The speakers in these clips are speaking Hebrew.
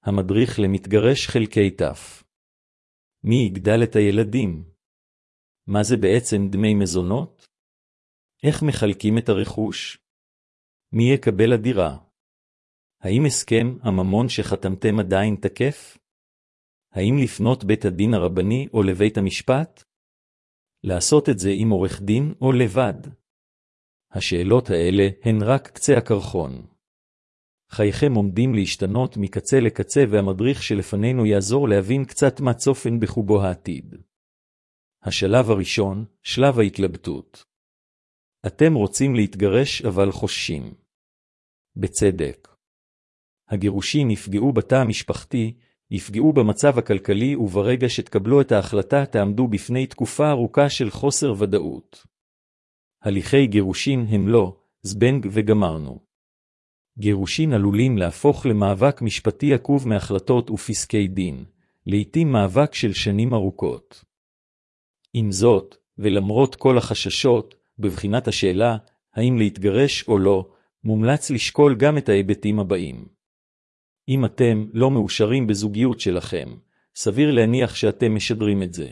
המדריך למתגרש חלקי תף. מי יגדל את הילדים? מה זה בעצם דמי מזונות? איך מחלקים את הרכוש? מי יקבל הדירה? האם הסכם הממון שחתמתם עדיין תקף? האם לפנות בית הדין הרבני או לבית המשפט? לעשות את זה עם עורך דין או לבד? השאלות האלה הן רק קצה הקרחון. חייכם עומדים להשתנות מקצה לקצה, והמדריך שלפנינו יעזור להבין קצת מה צופן בחובו העתיד. השלב הראשון, שלב ההתלבטות. אתם רוצים להתגרש אבל חוששים. בצדק. הגירושים יפגעו בתא המשפחתי, יפגעו במצב הכלכלי, וברגע שתקבלו את ההחלטה תעמדו בפני תקופה ארוכה של חוסר ודאות. הליכי גירושין הם לא זבנג וגמרנו. גירושין עלולים להפוך למאבק משפטי עקוב מהחלטות ופסקי דין, לעתים מאבק של שנים ארוכות. עם זאת, ולמרות כל החששות, בבחינת השאלה, האם להתגרש או לא, מומלץ לשקול גם את ההיבטים הבאים. אם אתם לא מאושרים בזוגיות שלכם, סביר להניח שאתם משדרים את זה.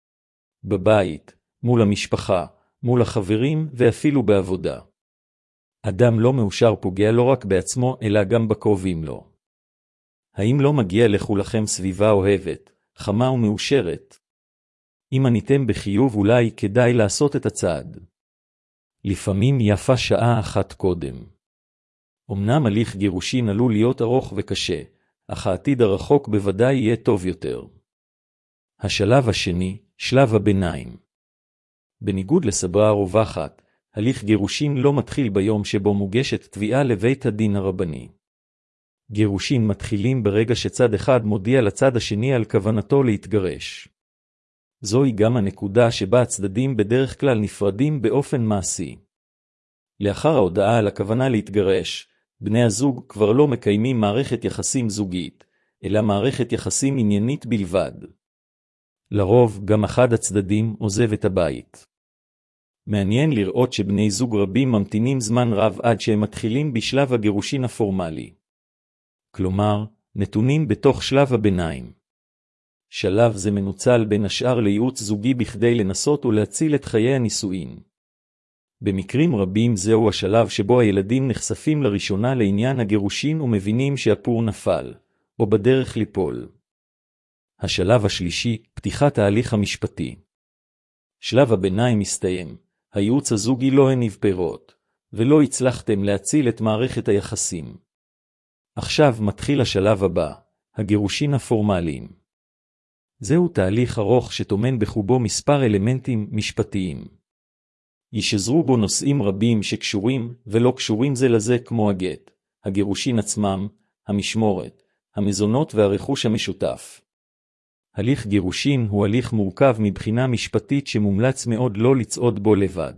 בבית, מול המשפחה, מול החברים ואפילו בעבודה. אדם לא מאושר פוגע לא רק בעצמו אלא גם בקרובים לו. האם לא מגיע לכולכם סביבה אוהבת, חמה ומאושרת? אם עניתם בחיוב אולי כדאי לעשות את הצעד. לפעמים יפה שעה אחת קודם. אמנם הליך גירושין עלול להיות ארוך וקשה, אך העתיד הרחוק בוודאי יהיה טוב יותר. השלב השני, שלב הביניים. בניגוד לסברה הרווחת, הליך גירושין לא מתחיל ביום שבו מוגשת תביעה לבית הדין הרבני. גירושין מתחילים ברגע שצד אחד מודיע לצד השני על כוונתו להתגרש. זוהי גם הנקודה שבה הצדדים בדרך כלל נפרדים באופן מעשי. לאחר ההודעה על הכוונה להתגרש, בני הזוג כבר לא מקיימים מערכת יחסים זוגית, אלא מערכת יחסים עניינית בלבד. לרוב גם אחד הצדדים עוזב את הבית. מעניין לראות שבני זוג רבים ממתינים זמן רב עד שהם מתחילים בשלב הגירושין הפורמלי. כלומר, נתונים בתוך שלב הביניים. שלב זה מנוצל בין השאר לייעוץ זוגי בכדי לנסות ולהציל את חיי הנישואין. במקרים רבים זהו השלב שבו הילדים נחשפים לראשונה לעניין הגירושין ומבינים שהפור נפל, או בדרך ליפול. השלב השלישי, פתיחת ההליך המשפטי. שלב הביניים מסתיים, הייעוץ הזוגי לא הניב פירות, ולא הצלחתם להציל את מערכת היחסים. עכשיו מתחיל השלב הבא, הגירושין הפורמליים. זהו תהליך ארוך שטומן בחובו מספר אלמנטים משפטיים. ישזרו בו נושאים רבים שקשורים ולא קשורים זה לזה כמו הגט, הגירושין עצמם, המשמורת, המזונות והרכוש המשותף. הליך גירושין הוא הליך מורכב מבחינה משפטית שמומלץ מאוד לא לצעוד בו לבד.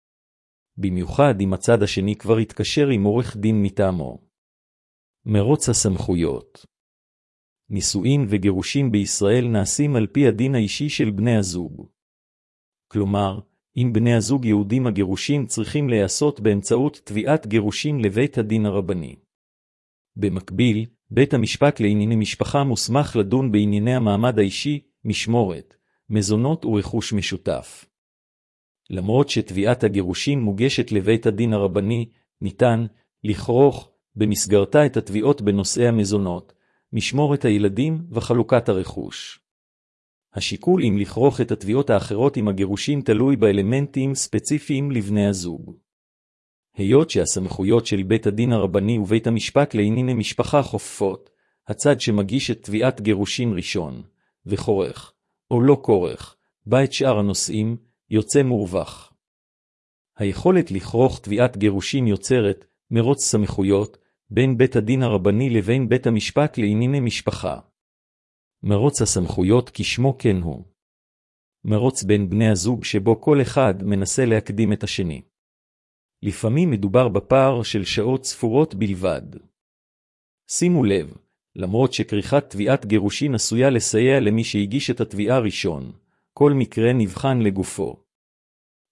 במיוחד אם הצד השני כבר התקשר עם עורך דין מטעמו. מרוץ הסמכויות. נישואין וגירושין בישראל נעשים על פי הדין האישי של בני הזוג. כלומר, אם בני הזוג יהודים הגירושין צריכים להיעשות באמצעות תביעת גירושין לבית הדין הרבני. במקביל, בית המשפט לענייני משפחה מוסמך לדון בענייני המעמד האישי, משמורת, מזונות ורכוש משותף. למרות שתביעת הגירושין מוגשת לבית הדין הרבני, ניתן לכרוך במסגרתה את התביעות בנושאי המזונות, משמורת הילדים וחלוקת הרכוש. השיקול אם לכרוך את התביעות האחרות עם הגירושין תלוי באלמנטים ספציפיים לבני הזוג. היות שהסמכויות של בית הדין הרבני ובית המשפט לענייני משפחה חופפות, הצד שמגיש את תביעת גירושין ראשון, וכורך, או לא כורך, בה את שאר הנושאים, יוצא מורווח. היכולת לכרוך תביעת גירושין יוצרת מרוץ סמכויות בין בית הדין הרבני לבין בית המשפט לענייני משפחה. מרוץ הסמכויות כשמו כן הוא. מרוץ בין בני הזוג שבו כל אחד מנסה להקדים את השני. לפעמים מדובר בפער של שעות ספורות בלבד. שימו לב, למרות שכריכת תביעת גירושין עשויה לסייע למי שהגיש את התביעה ראשון, כל מקרה נבחן לגופו.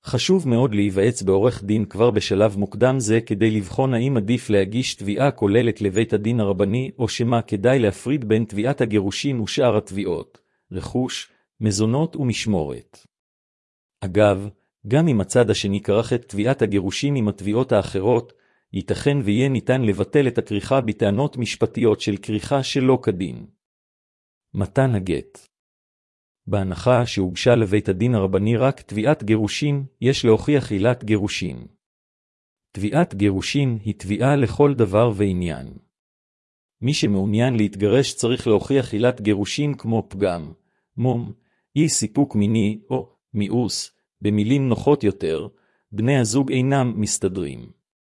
חשוב מאוד להיוועץ בעורך דין כבר בשלב מוקדם זה כדי לבחון האם עדיף להגיש תביעה כוללת לבית הדין הרבני או שמה כדאי להפריד בין תביעת הגירושין ושאר התביעות, רכוש, מזונות ומשמורת. אגב, גם אם הצד השני כרך את תביעת הגירושין עם התביעות האחרות, ייתכן ויהיה ניתן לבטל את הכריכה בטענות משפטיות של כריכה שלא כדין. מתן הגט. בהנחה שהוגשה לבית הדין הרבני רק תביעת גירושין, יש להוכיח עילת גירושין. תביעת גירושין היא תביעה לכל דבר ועניין. מי שמעוניין להתגרש צריך להוכיח עילת גירושין כמו פגם, מום, אי סיפוק מיני או מיאוס, במילים נוחות יותר, בני הזוג אינם מסתדרים.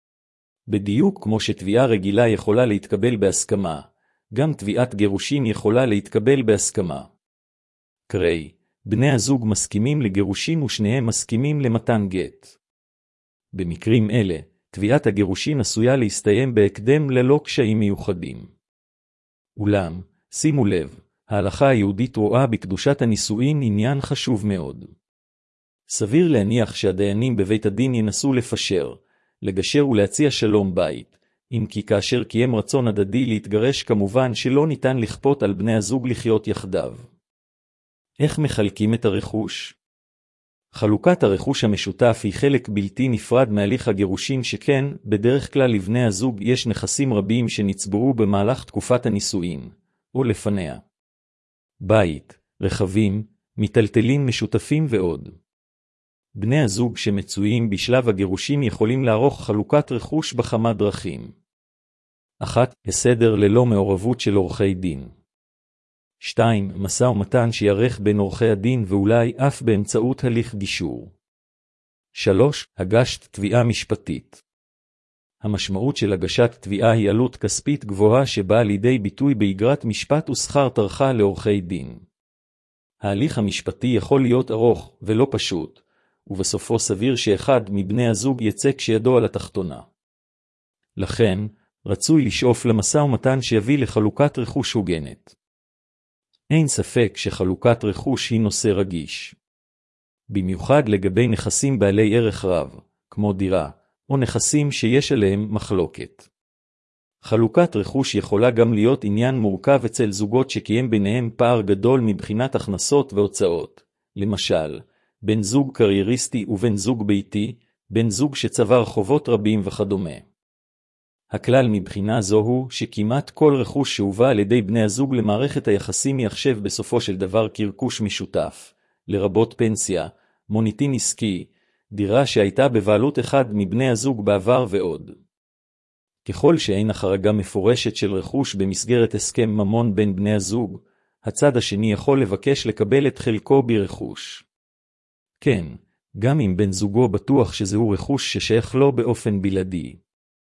בדיוק כמו שתביעה רגילה יכולה להתקבל בהסכמה, גם תביעת גירושין יכולה להתקבל בהסכמה. קרי, בני הזוג מסכימים לגירושין ושניהם מסכימים למתן גט. במקרים אלה, תביעת הגירושין עשויה להסתיים בהקדם ללא קשיים מיוחדים. אולם, שימו לב, ההלכה היהודית רואה בקדושת הנישואין עניין חשוב מאוד. סביר להניח שהדיינים בבית הדין ינסו לפשר, לגשר ולהציע שלום בית, אם כי כאשר קיים רצון הדדי להתגרש כמובן שלא ניתן לכפות על בני הזוג לחיות יחדיו. איך מחלקים את הרכוש? חלוקת הרכוש המשותף היא חלק בלתי נפרד מהליך הגירושין שכן, בדרך כלל לבני הזוג יש נכסים רבים שנצברו במהלך תקופת הנישואין, או לפניה. בית, רכבים, מיטלטלים משותפים ועוד. בני הזוג שמצויים בשלב הגירושין יכולים לערוך חלוקת רכוש בכמה דרכים. 1. הסדר ללא מעורבות של עורכי דין. 2. משא ומתן שיערך בין עורכי הדין ואולי אף באמצעות הליך גישור. 3. הגשת תביעה משפטית. המשמעות של הגשת תביעה היא עלות כספית גבוהה שבאה לידי ביטוי באגרת משפט ושכר טרחה לעורכי דין. ההליך המשפטי יכול להיות ארוך ולא פשוט, ובסופו סביר שאחד מבני הזוג יצא כשידו על התחתונה. לכן, רצוי לשאוף למשא ומתן שיביא לחלוקת רכוש הוגנת. אין ספק שחלוקת רכוש היא נושא רגיש. במיוחד לגבי נכסים בעלי ערך רב, כמו דירה, או נכסים שיש עליהם מחלוקת. חלוקת רכוש יכולה גם להיות עניין מורכב אצל זוגות שקיים ביניהם פער גדול מבחינת הכנסות והוצאות. למשל, בן זוג קרייריסטי ובן זוג ביתי, בן זוג שצבר חובות רבים וכדומה. הכלל מבחינה זו הוא שכמעט כל רכוש שהובא על ידי בני הזוג למערכת היחסים יחשב בסופו של דבר כרכוש משותף, לרבות פנסיה, מוניטין עסקי, דירה שהייתה בבעלות אחד מבני הזוג בעבר ועוד. ככל שאין החרגה מפורשת של רכוש במסגרת הסכם ממון בין בני הזוג, הצד השני יכול לבקש לקבל את חלקו ברכוש. כן, גם אם בן זוגו בטוח שזהו רכוש ששייך לו באופן בלעדי.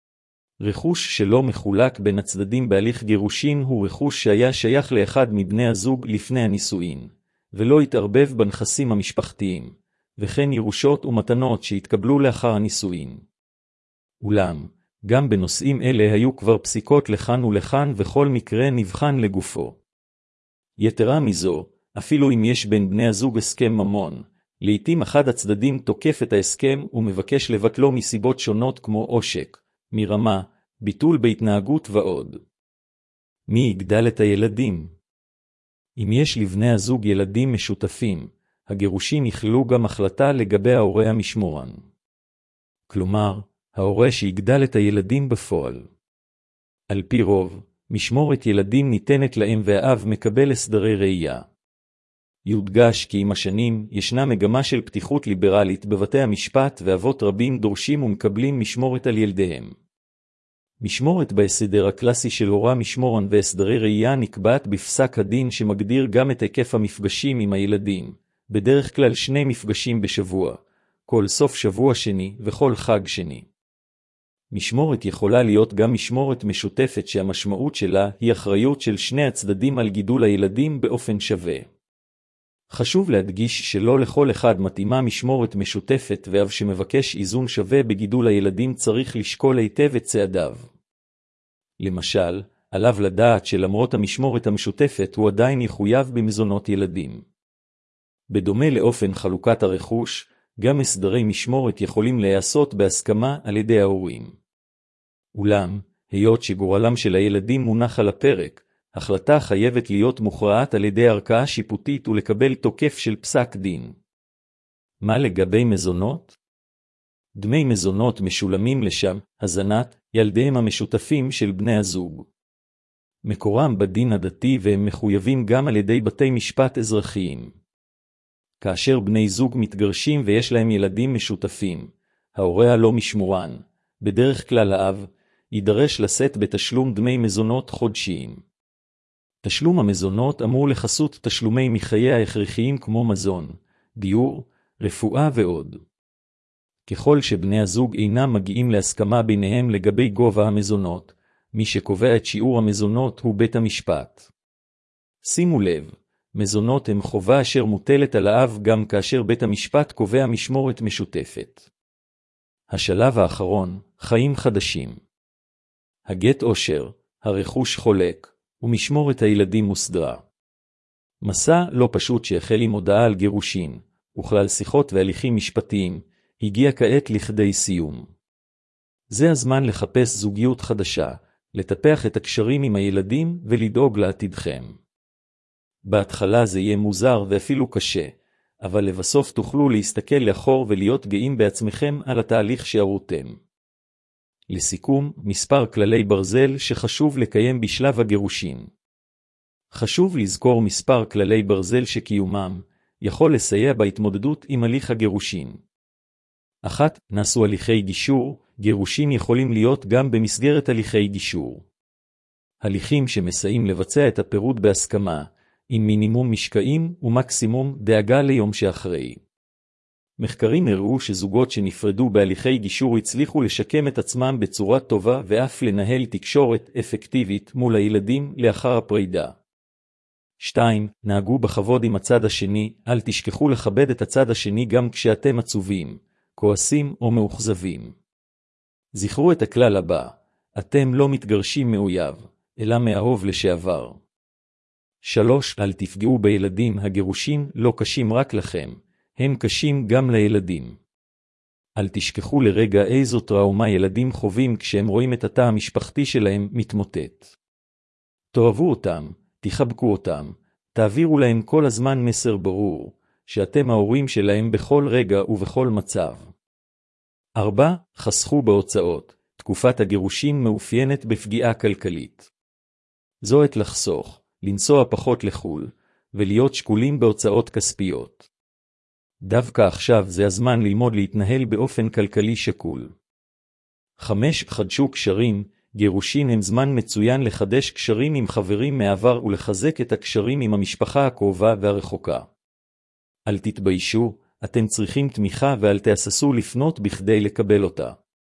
רכוש שלא מחולק בין הצדדים בהליך גירושין הוא רכוש שהיה שייך לאחד מבני הזוג לפני הנישואין, ולא התערבב בנכסים המשפחתיים, וכן ירושות ומתנות שהתקבלו לאחר הנישואין. אולם, גם בנושאים אלה היו כבר פסיקות לכאן ולכאן וכל מקרה נבחן לגופו. יתרה מזו, אפילו אם יש בין בני הזוג הסכם ממון, לעתים אחד הצדדים תוקף את ההסכם ומבקש לבטלו מסיבות שונות כמו עושק, מרמה, ביטול בהתנהגות ועוד. מי יגדל את הילדים? אם יש לבני הזוג ילדים משותפים, הגירושין יכללו גם החלטה לגבי ההורה המשמורן. כלומר, ההורה שיגדל את הילדים בפועל. על פי רוב, משמורת ילדים ניתנת להם והאב מקבל הסדרי ראייה. יודגש כי עם השנים ישנה מגמה של פתיחות ליברלית בבתי המשפט ואבות רבים דורשים ומקבלים משמורת על ילדיהם. משמורת בהסדר הקלאסי של הורה משמורן והסדרי ראייה נקבעת בפסק הדין שמגדיר גם את היקף המפגשים עם הילדים, בדרך כלל 2 מפגשים בשבוע, כל סוף שבוע שני וכל חג שני. משמורת יכולה להיות גם משמורת משותפת שהמשמעות שלה היא אחריות של שני הצדדים על גידול הילדים באופן שווה. חשוב להדגיש שלא לכל אחד מתאימה משמורת משותפת ואב שמבקש איזון שווה בגידול הילדים צריך לשקול היטב את צעדיו. למשל, עליו לדעת שלמרות המשמורת המשותפת הוא עדיין יחויב במזונות ילדים. בדומה לאופן חלוקת הרכוש, גם הסדרי משמורת יכולים להיעשות בהסכמה על ידי ההורים. אולם, היות שגורלם של הילדים מונח על הפרק, החלטה חייבת להיות מוכרעת על ידי ערכאה שיפוטית ולקבל תוקף של פסק דין. מה לגבי מזונות? דמי מזונות משולמים לשם הזנת ילדיהם המשותפים של בני הזוג. מקורם בדין הדתי והם מחויבים גם על ידי בתי משפט אזרחיים. כאשר בני זוג מתגרשים ויש להם ילדים משותפים, ההורה הלא משמורן, בדרך כלל האב, יידרש לשאת בתשלום דמי מזונות חודשיים. תשלום המזונות אמור לחסות תשלומי מחיי ההכרחיים כמו מזון, דיור, רפואה ועוד. ככל שבני הזוג אינם מגיעים להסכמה ביניהם לגבי גובה המזונות, מי שקובע את שיעור המזונות הוא בית המשפט. שימו לב, מזונות הם חובה אשר מוטלת על האב גם כאשר בית המשפט קובע משמורת משותפת. השלב האחרון, חיים חדשים. הגט עושר, הרכוש חולק, ומשמורת הילדים מוסדרה. מסע לא פשוט שהחל עם הודעה על גירושין, וכלל שיחות והליכים משפטיים, הגיע כעת לכדי סיום. זה הזמן לחפש זוגיות חדשה, לטפח את הקשרים עם הילדים ולדאוג לעתידכם. בהתחלה זה יהיה מוזר ואפילו קשה, אבל לבסוף תוכלו להסתכל לאחור ולהיות גאים בעצמכם על התהליך שערותם. לסיכום, מספר כללי ברזל שחשוב לקיים בשלב הגירושין. חשוב לזכור מספר כללי ברזל שקיומם יכול לסייע בהתמודדות עם הליך הגירושין. 1. נעשו הליכי גישור. גירושין יכולים להיות גם במסגרת הליכי גישור. הליכים שמסייעים לבצע את הפירוד בהסכמה, עם מינימום משקעים ומקסימום דאגה ליום שאחרי. מחקרים הראו שזוגות שנפרדו בהליכי גישור הצליחו לשקם את עצמם בצורה טובה ואף לנהל תקשורת אפקטיבית מול הילדים לאחר הפרידה. 2. נהגו בכבוד עם הצד השני, אל תשכחו לכבד את הצד השני גם כשאתם עצובים, כועסים או מאוכזבים. זכרו את הכלל הבא, אתם לא מתגרשים מאויב, אלא מאהוב לשעבר. 3. אל תפגעו בילדים, הגירושים לא קשים רק לכם, הם קשים גם לילדים. אל תשכחו לרגע איזו טראומה ילדים חווים כשהם רואים את התא המשפחתי שלהם מתמוטט. תאהבו אותם, תחבקו אותם, תעבירו להם כל הזמן מסר ברור, שאתם ההורים שלהם בכל רגע ובכל מצב. 4. חסכו בהוצאות. תקופת הגירושים מאופיינת בפגיעה כלכלית. זו עת לחסוך, לנסוע פחות לחול, ולהיות שקולים בהוצאות כספיות. דווקא עכשיו זה הזמן ללמוד להתנהל באופן כלכלי שקול. 5. חדשו קשרים. גירושין הם זמן מצוין לחדש קשרים עם חברים מעבר ולחזק את הקשרים עם המשפחה הקרובה והרחוקה. אל תתביישו, אתם צריכים תמיכה ואל תהססו לפנות בכדי לקבל אותה.